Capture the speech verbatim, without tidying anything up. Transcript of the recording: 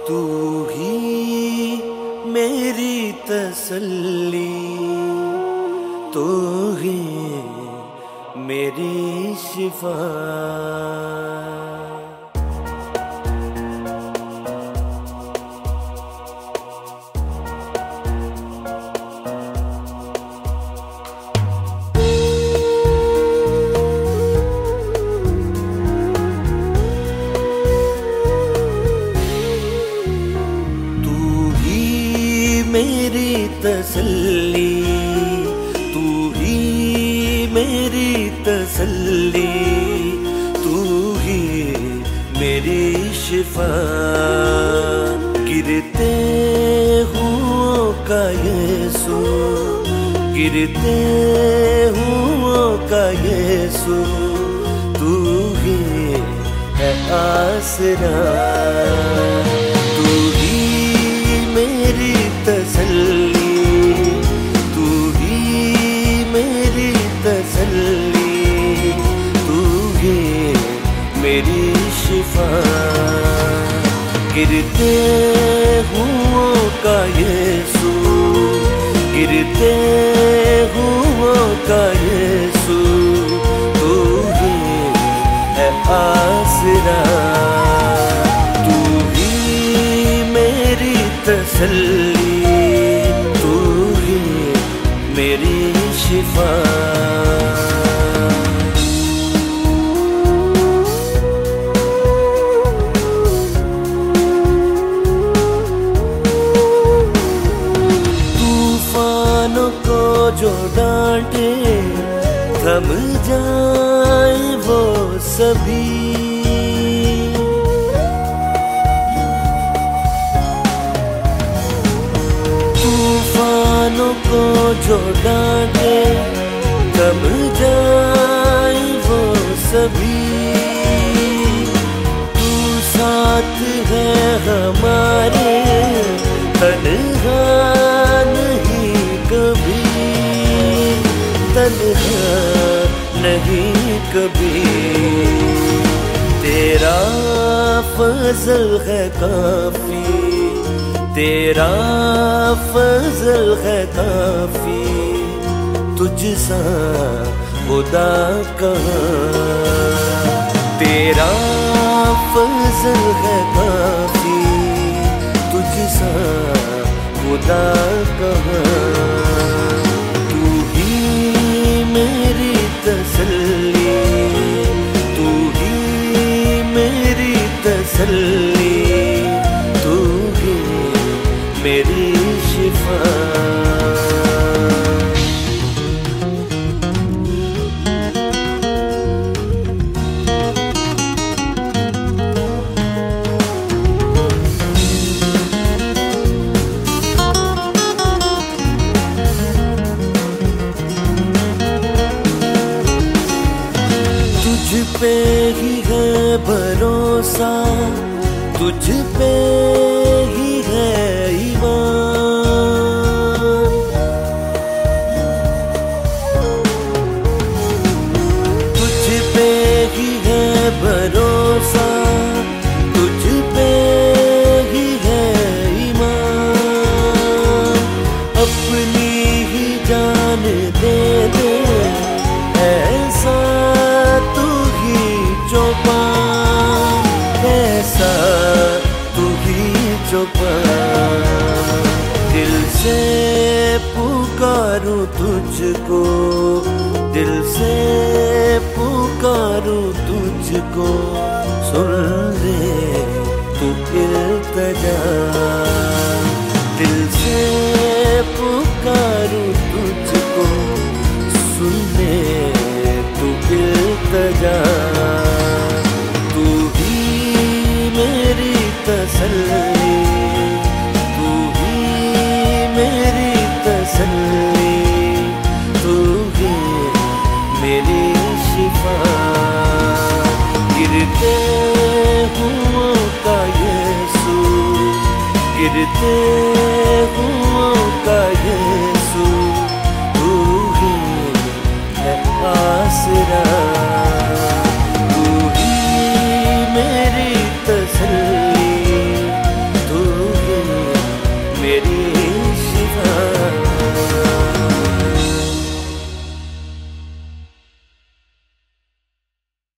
तू ही मेरी तसल्ली, तू ही मेरी शिफा। मेरी तसल्ली, तू ही मेरी तसल्ली, तू ही मेरी शिफा। गिरते हुओं का यीशु, गिरते हुओं का यीशु, तू ही है आसरा। तसल्ली, तू ही मेरी तसल्ली, तू ही मेरी शिफा। गिरते हुओं का यीशु, गिरते हुओं का यीशु, तू ही है आसरा। तू ही मेरी तसल्ली, मेरी शिफा। तूफानों को जो डांटे, थम जाए वो सभी। तूफानों को जो डांटे, थम जाए वो सभी। तू साथ है हमारे, तन्हा नहीं कभी, तन्हा नहीं कभी। तेरा फजल है काफी, तेरा फजल है काफी, तुझसा खुदा कहाँ। तेरा फजल है काफी, तुझसा खुदा कहाँ। तू ही मेरी तसल्ली, तू ही मेरी तसल्ली, तू ही मेरी शिफा। तुझ पे ही है भरोसा, तुझ पे ही है ईमान। तुझ पे ही है भरोसा, तुझ पे ही है ईमान। अपनी ही जान दे दे, ऐसा तू ही जो पा, ऐसा तू ही जो पा। दिल से पुकारूं तुझको, दिल से पुकारूं तुझको, सुन ले तू इल्तिजा। दिल से पुकारूं तुझको, सुन ले तू इल्तिजा। तू ही मेरी तसल्ली, तू ही मेरी तसल्ली, तू ही मेरी शिफा। गिरते हुओं का यीशु, गिरते हुओं